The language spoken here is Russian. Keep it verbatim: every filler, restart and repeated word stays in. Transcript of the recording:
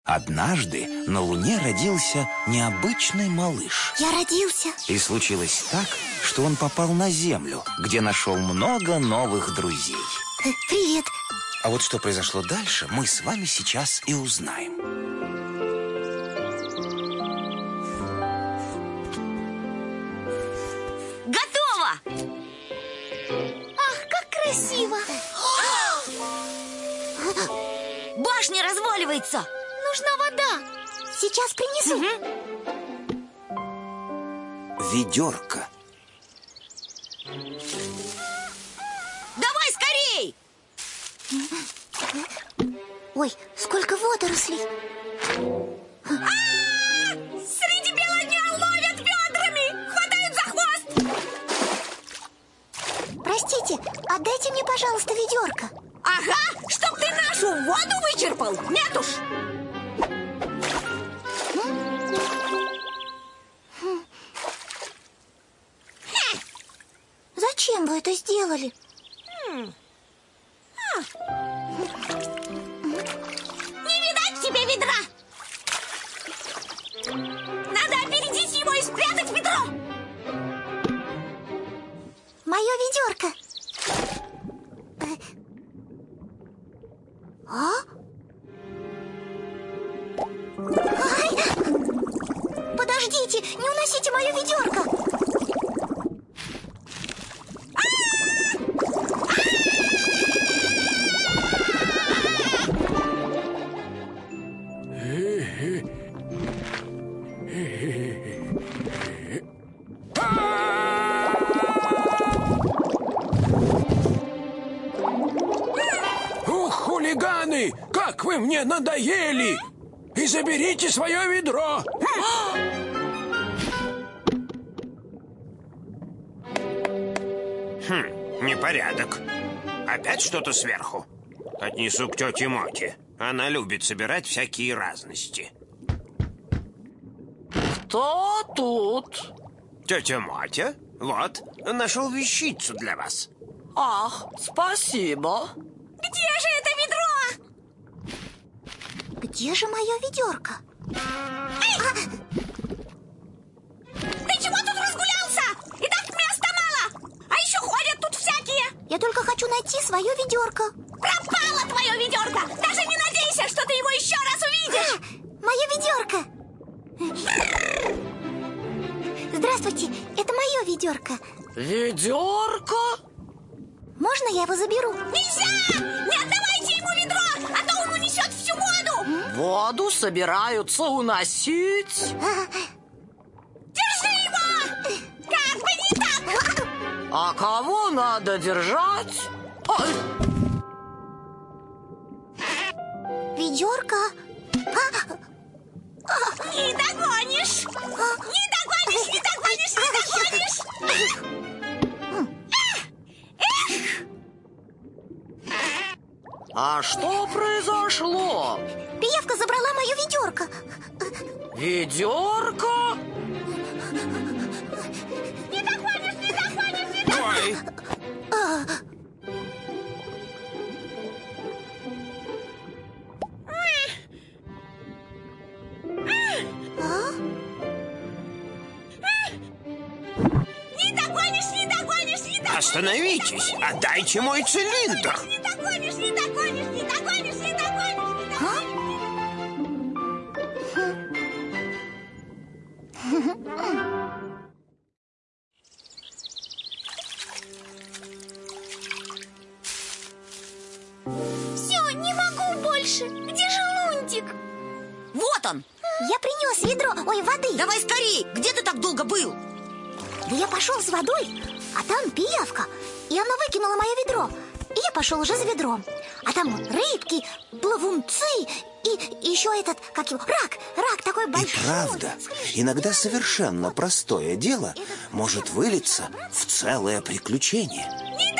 Однажды на Луне родился необычный малыш. Я родился. И случилось так, что он попал на Землю, где нашел много новых друзей. Э, Привет. А вот что произошло дальше, мы с вами сейчас и узнаем. Готово! Ах, как красиво! Башня разваливается! Нужна вода. Сейчас принесу. Угу. Ведерко. Давай скорей! Ой, сколько водорослей. А-а-а! Среди бела дня ловят ведрами! Хватают за хвост! Простите, отдайте мне, пожалуйста, ведерко. Ага, чтоб ты нашу воду вычерпал! Нет уж! Зачем вы это сделали? Не видать тебе ведра! Надо опередить его и спрятать ведро! Мое ведерко. А? Ай! Подождите, не уносите мое ведерко. Ух, хулиганы! Как вы мне надоели! И заберите свое ведро! Хм, непорядок. Опять что-то сверху? Отнесу к тете Моте. Она любит собирать всякие разности. Кто тут? Тетя Мотя, вот, нашел вещицу для вас. Ах, спасибо. Где же это ведро? Где же мое ведерко? А! Ты чего тут разгулялся? И так места мало. А еще ходят тут всякие. Я только хочу найти свое ведерко. Пропало твое ведерко. Даже не надейся, что ты его еще раз увидишь. А, мое ведерко. Здравствуйте, это мое ведерко. Ведерко? Можно я его заберу? Нельзя! Не отдавайте ему ведро, а то он унесет всю воду. Воду собираются уносить. Держи его! Как бы не так! А кого надо держать? Ай! Ведерко? А, Не догонишь! Не догонишь, не догонишь, не догонишь! А что произошло? пиявка забрала мое ведерко. Ведерко? Не догонишь, не догонишь, не догонишь! Ой, А? Не догонишь, не догонишь, не догонишь! остановитесь, отдайте мой цилиндр. Не догонишь, не догонишь, не догонишь, не догонишь, не догонишь! Все, не могу больше. Где же Лунтик? Вот он! Я принес ведро, ой, воды. Давай скорей! Где ты так долго был? Да я пошел с водой, а там пиявка, и она выкинула мое ведро. И я пошел уже за ведром. А там рыбки, плавунцы и еще этот, как его, рак. Рак такой большой. И правда, иногда совершенно простое дело может вылиться в целое приключение. Не